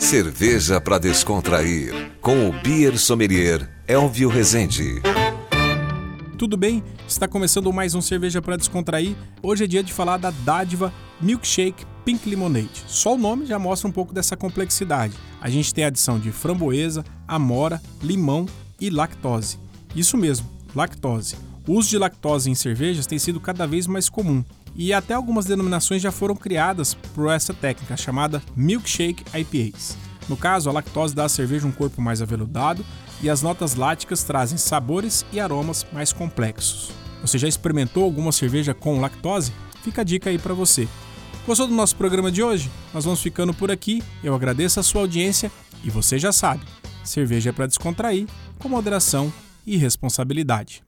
Cerveja para descontrair, com o Beer Sommelier Elvio Rezende. Tudo bem? Está começando mais um Cerveja para Descontrair. Hoje é dia de falar da dádiva Milkshake Pink Lemonade. Só o nome já mostra um pouco dessa complexidade. A gente tem a adição de framboesa, amora, limão e lactose. Isso mesmo, lactose. O uso de lactose em cervejas tem sido cada vez mais comum. E até algumas denominações já foram criadas por essa técnica, chamada Milkshake IPAs. No caso, a lactose dá à cerveja um corpo mais aveludado e as notas láticas trazem sabores e aromas mais complexos. Você já experimentou alguma cerveja com lactose? Fica a dica aí para você. Gostou do nosso programa de hoje? Nós vamos ficando por aqui. Eu agradeço a sua audiência e você já sabe, cerveja é para descontrair, com moderação e responsabilidade.